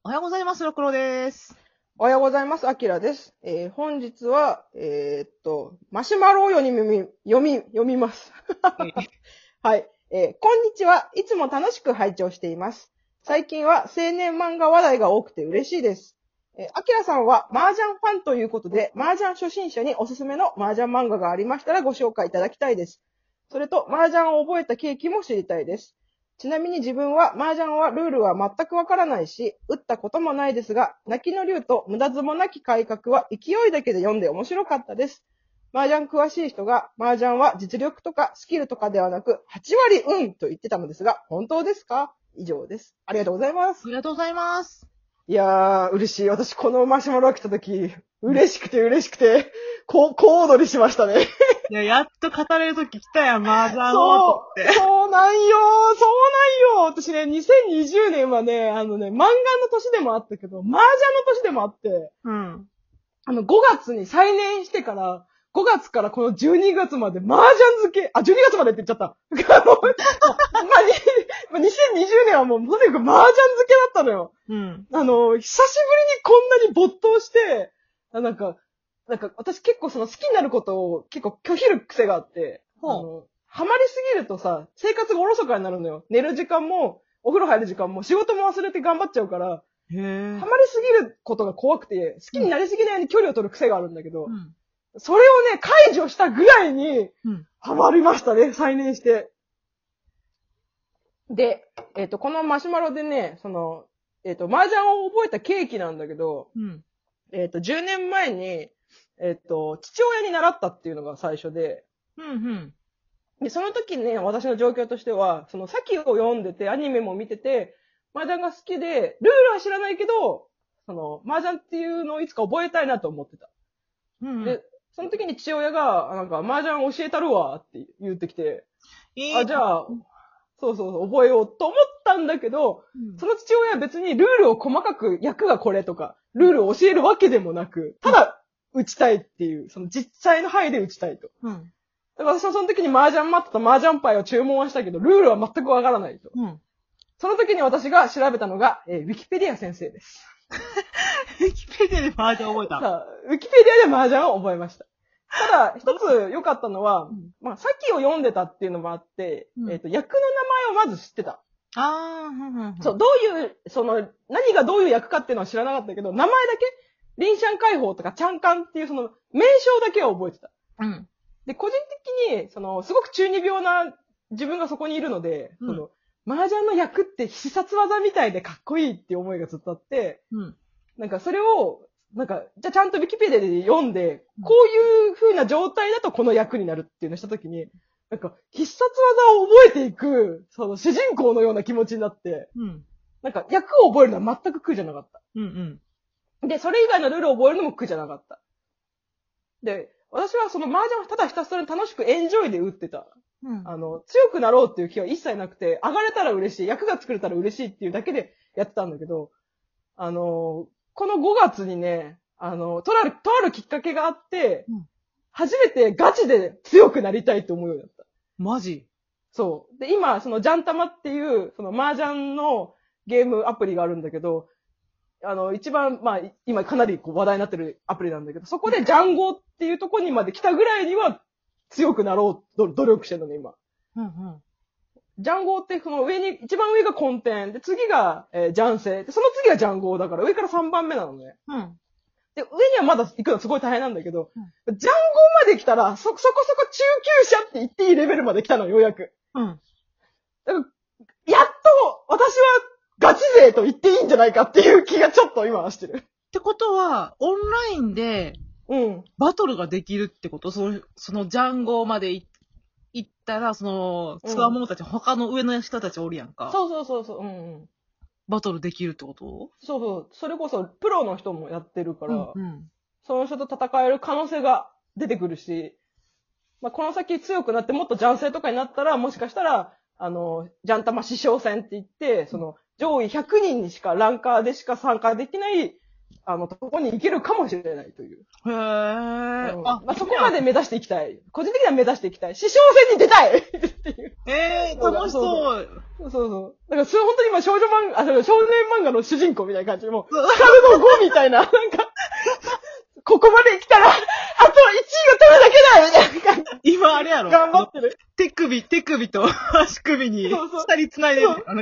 おはようございます、ろくろです。 おはようございます。あきらです。本日は、マシュマロを読みます。はい。こんにちは。いつも楽しく拝聴しています。最近は青年漫画話題が多くて嬉しいです。あきらさんは麻雀ファンということで、麻雀初心者におすすめの麻雀漫画がありましたらご紹介いただきたいです。それと、麻雀を覚えた契機も知りたいです。ちなみに自分は麻雀はルールは全くわからないし、打ったこともないですが、泣きの竜と無駄相撲なき改革は勢いだけで読んで面白かったです。麻雀詳しい人が、麻雀は実力とかスキルとかではなく、8割運と言ってたのですが、本当ですか？以上です。ありがとうございます。 ありがとうございます。 いやー、嬉しい。私、このマシュマロが来たとき、嬉しくて、小躍りしましたね。 いや、やっと語れるとき来たやん、麻雀をそって。 そうなんよ私ね、2020年はね、漫画の年でもあったけど、麻雀の年でもあって、 うん。 5月に再燃してから、5月からこの12月まで麻雀漬け、12月までって言っちゃった。2020年はもう、とにかく麻雀漬けだったのよ。 うん。 久しぶりにこんなに没頭して、私結構その好きになることを結構拒否る癖があって、ハマりすぎるとさ、生活がおろそかになるのよ。寝る時間も、お風呂入る時間も、仕事も忘れて頑張っちゃうから、 へえ。 ハマりすぎることが怖くて、好きになりすぎないように距離を取る癖があるんだけど、 うん。 それをね、解除したぐらいに、 うん。 ハマりましたね、再燃して。で、このマシュマロでね、麻雀を覚えた契機なんだけど、 うん。 10年前に、父親に習ったっていうのが最初で、 うん。 で、その時ね、私の状況としては、その、先を読んでて、アニメも見てて、麻雀が好きで、ルールは知らないけど、麻雀っていうのをいつか覚えたいなと思ってた。 うん。 で、その時に父親が、麻雀教えたるわって言ってきて、じゃあ、そう、覚えようと思ったんだけど、その父親は別にルールを細かく役がこれとか、ルールを教えるわけでもなく、ただ打ちたいっていう、その実際の範囲で打ちたいと。 うん。 だから私はその時に麻雀マットと麻雀パイを注文はしたけど、ルールは全くわからないと。 うん。 その時に私が調べたのが、ウィキペディア先生です。 ウィキペディアで麻雀覚えた。 さあ、ウィキペディアで麻雀を覚えました。ただ、一つ良かったのは、先を読んでたっていうのもあって、役の名前をまず知ってた。そう、どういう、何がどういう役かっていうのは知らなかったけど、名前だけ、リンシャン解放とかチャンカンっていう名称だけは覚えてた。 うん。 で、個人的に、すごく中二病な自分がそこにいるので、麻雀の役って必殺技みたいでかっこいいっていう思いがずっとあって、それを、じゃあちゃんとウィキペディアで読んで、こういう風な状態だとこの役になるっていうのをしたときに、必殺技を覚えていく、主人公のような気持ちになって、役を覚えるのは全く苦じゃなかった。で、それ以外のルールを覚えるのも苦じゃなかった。で、私はその麻雀をただひたすら楽しくエンジョイで打ってた。強くなろうっていう気は一切なくて、上がれたら嬉しい、役が作れたら嬉しいっていうだけでやってたんだけど、この5月にね、とあるきっかけがあって、初めてガチで強くなりたいと思うようになった。 マジ？ そう。で、今、ジャンタマっていう、麻雀のゲームアプリがあるんだけど、一番、今かなり話題になってるアプリなんだけど、そこでジャンゴっていうところにまで来たぐらいには強くなろうと努力してるのね、今。ジャンゴって一番上がコンテン。で、次が、ジャンセイ。で、その次がジャンゴだから、上から3番目なのね。で、上にはまだ行くのすごい大変なんだけど、ジャンゴまで来たら、そこそこ中級者って言っていいレベルまで来たの、ようやく。だからやっと、私はガチ勢と言っていいんじゃないかっていう気がちょっと今はしてる。 ってことは、オンラインで、バトルができるってこと？そのジャンゴまで行ったら、つわものたち、他の上の人たちおるやんか。 そう。 バトルできるってこと？ そう。それこそ、プロの人もやってるから、その人と戦える可能性が出てくるし、この先強くなってもっとジャンセイとかになったら、もしかしたら、ジャンタマ師匠戦って言って、上位100人にしか、ランカーでしか参加できない、 とこに行けるかもしれないという。 へー。 まあ、そこまで目指していきたい。個人的には目指していきたい。師匠戦に出たいっていう。 楽しそう。 そう。だから、それ本当に今少年漫画の主人公みたいな感じで、もう、スカルの5みたいな、なんか、ここまで来たら、あと1位を取るだけだみたいな感じ。 今あれやろ。 頑張ってる。 手首と足首に、下に繋いでる。 そう。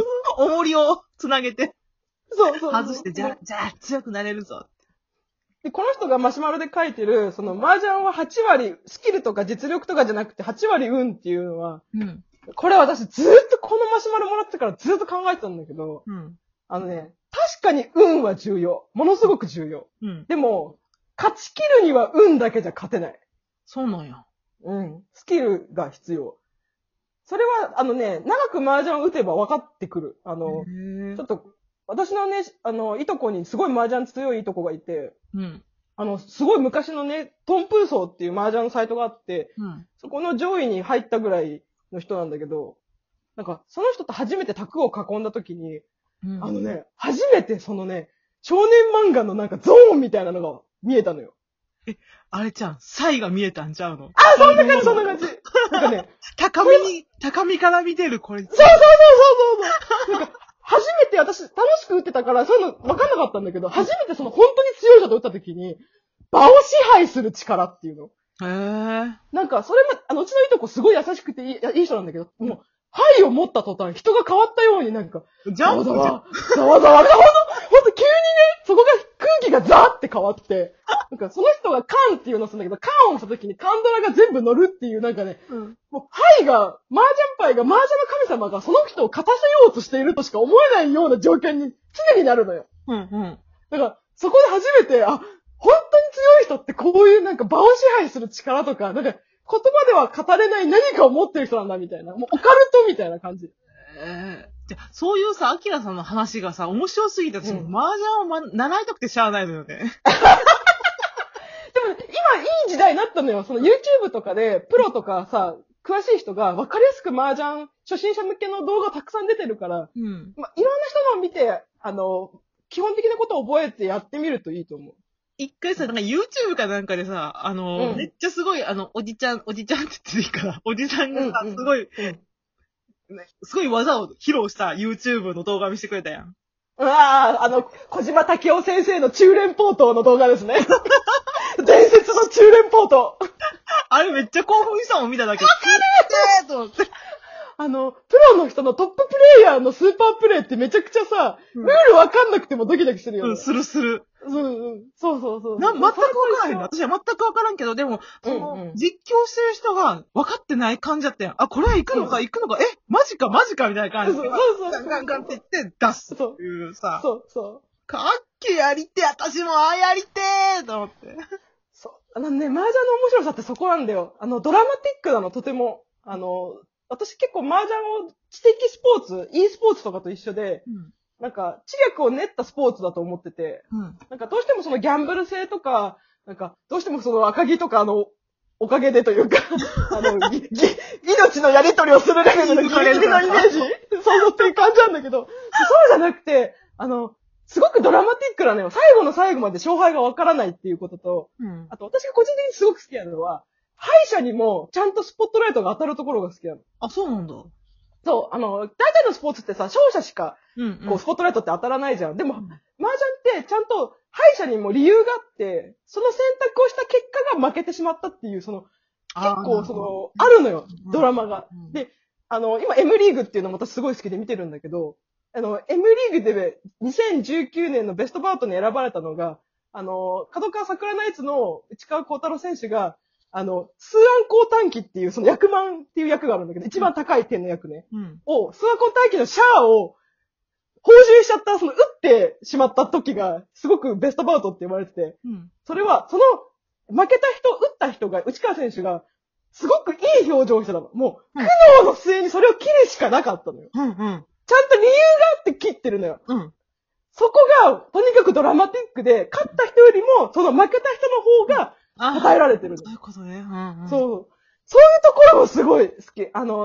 重りを繋げて。 そう。 外して、じゃあ強くなれるぞ。 で、この人がマシュマロで書いてる、その麻雀は8割、スキルとか実力とかじゃなくて8割運っていうのは、これ私ずっとこのマシュマロもらってからずっと考えてたんだけど、確かに運は重要。ものすごく重要。でも、勝ち切るには運だけじゃ勝てない。 そうなんや。 スキルが必要。それは、長く麻雀を打てば分かってくる。ちょっと、私のね、いとこにすごい麻雀強いいとこがいて、すごい昔のね、トンプーソーっていう麻雀のサイトがあって、そこの上位に入ったぐらいの人なんだけど、なんか、その人と初めて卓を囲んだ時に、初めてそのね、少年漫画のなんかゾーンみたいなのが見えたのよ。 あれちゃん、サイが見えたんちゃうの？ そんな感じ。なんかね、 高みから見てる、これ。 そう。なんか、初めて私楽しく打ってたから、そういうの分かんなかったんだけど、初めてその本当に強い人と打った時に、場を支配する力っていうの。なんか、それも、うちのいとこすごい優しくていい人なんだけど、もう、牌を持った途端、人が変わったようになんか、ざわざわ、ほんと急にね、そこが空気がザーって変わって、なんかその人がカンっていうのをするんだけど、カンをした時にカンドラが全部乗るっていうなんかね、もう麻雀牌が麻雀の神様がその人を勝たせようとしているとしか思えないような状況に常になるのよ。だから、そこで初めて、本当に強い人ってこういうなんか場を支配する力とか、なんか、言葉では語れない何かを持ってる人なんだみたいな。もうオカルトみたいな感じ。 そういうさ、アキラさんの話がさ、面白すぎて、麻雀を習いたくてしゃあないのよね。でも、 今いい時代になったのよ。その YouTube とかで、プロとかさ、詳しい人が分かりやすく麻雀、初心者向けの動画たくさん出てるから、いろんな人のを見て、基本的なことを覚えてやってみるといいと思う。 一回さ、なんか YouTube かなんかでさ、めっちゃすごい、おじちゃんって言っていいから、おじさんがさ、すごい技を披露した YouTube の動画見せてくれたやん。 小島武夫先生の中連ポートの動画ですね。伝説の中連ポート。 あれめっちゃ興奮したもん見ただけ。と思って。 プロの人のトッププレイヤーのスーパープレイってめちゃくちゃさ、ルールわかんなくてもドキドキするよね。 する。 そう。全くわからへんの。私は全くわからんけど、でも、実況してる人が分かってない感じだったやん。これは行くのか、マジかみたいな感じで。ガンって言って出すっていうさ。 そう。 かっけやりて私もやりてーと思って。 そう。麻雀の面白さってそこなんだよ。ドラマティックなの、とても。私結構麻雀を知的スポーツ、e スポーツとかと一緒で、なんか知略を練ったスポーツだと思ってて、なんかどうしてもそのギャンブル性とか、なんかどうしてもその赤木とかおかげでというか、命のやり取りをするレベルのギリギリのイメージ想像っていう感じなんだけど、そうじゃなくて、すごくドラマティックなのよ。最後の最後まで勝敗がわからないっていうことと、あと私が個人的にすごく好きなのは、敗者にもちゃんとスポットライトが当たるところが好きなの。 あ、そうなんだ。 そう、大体のスポーツってさ、勝者しか、スポットライトって当たらないじゃん。でも、麻雀ってちゃんと敗者にも理由があって、その選択をした結果が負けてしまったっていう、結構あるのよ、ドラマが。で、今 M リーグっていうのも私すごい好きで見てるんだけど、M リーグで2019年のベストバウトに選ばれたのが、角川桜ナイツの内川幸太郎選手が、数暗光短期っていう、その役満っていう役があるんだけど、一番高い点の役ね。数暗光短期のシャアを、報酬しちゃった、打ってしまった時が、すごくベストバウトって言われてて、それは、負けた人、打った人が、内川選手が、すごくいい表情をしてたの。もう、苦悩の末にそれを切るしかなかったのよ。ちゃんと理由があって切ってるのよ。そこが、とにかくドラマティックで、勝った人よりも、その負けた人の方が、答えられてる。 そういうことね。 そういうところもすごい好き。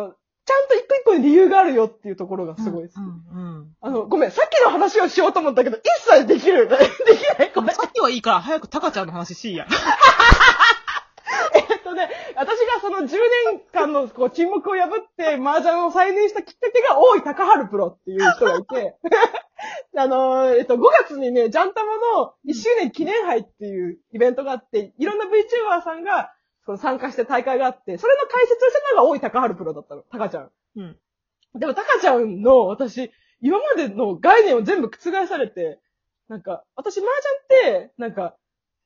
ちゃんと一個一個に理由があるよっていうところがすごいです。ごめん、さっきの話をしようと思ったけど、一切できる。できないこれ。 さっきはいいから、早くタカちゃんの話しいや。 私がその10年間の沈黙を破って麻雀を再燃したきっかけが大井高春プロっていう人がいて、5月にね、ジャンタマの1周年記念杯っていうイベントがあって、いろんな VTuber さんが参加して大会があって、それの解説をしたのが大井高春プロだったの、タカちゃん。うん。でもタカちゃんの私、今までの概念を全部覆されて、なんか、私麻雀って、なんか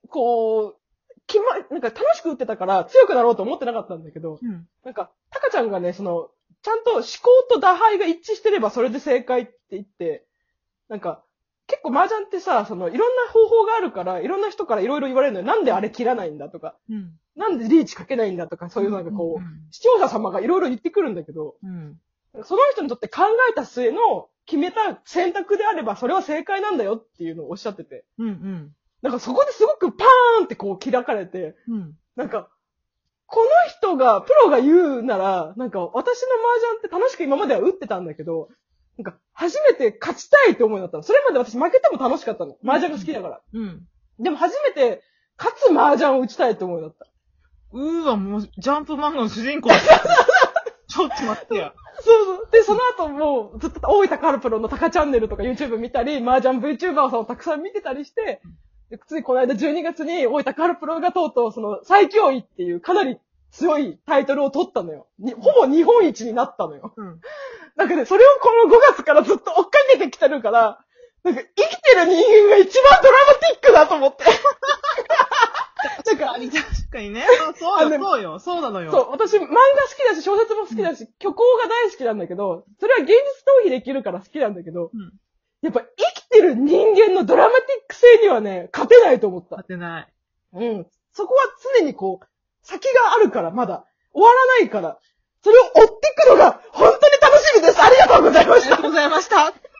楽しく打ってたから強くなろうと思ってなかったんだけど、なんか、タカちゃんがね、ちゃんと思考と打敗が一致してればそれで正解って言って、なんか、結構麻雀ってさ、いろんな方法があるから、いろんな人からいろいろ言われるのよ。なんであれ切らないんだとか、なんでリーチかけないんだとか、そういう視聴者様がいろいろ言ってくるんだけど、その人にとって考えた末の決めた選択であれば、それは正解なんだよっていうのをおっしゃってて。なんかそこですごくパーンって開かれて、なんか、この人が、プロが言うなら、なんか私の麻雀って楽しく今までは打ってたんだけど、なんか初めて勝ちたいって思いだったの。それまで私負けても楽しかったの。麻雀が好きだから。でも初めて勝つ麻雀を打ちたいって思いだった。 もうジャンプ漫画の主人公だった。ちょっと待ってや。 そう。で、その後もうずっと大井高春プロのタカチャンネルとか YouTube 見たり、麻雀 VTuber さんをたくさん見てたりして、ついこの間12月に大井高春プロがとうとう最強位っていうかなり強いタイトルを取ったのよ。ほぼ日本一になったのよ。なんかね、それをこの5月からずっと追っかけてきてるから、なんか生きてる人間が一番ドラマティックだと思って。 確かにね。そうなのよ。 そう、私漫画好きだし、小説も好きだし、虚構が大好きなんだけど、それは現実逃避できるから好きなんだけど、やっぱ生きてる人間のドラマティック性にはね、勝てないと思った。 勝てない。 そこは常に先があるから、まだ。終わらないから。それを追っていくのが、本当に楽しみです。ありがとうございました。 ありがとうございました。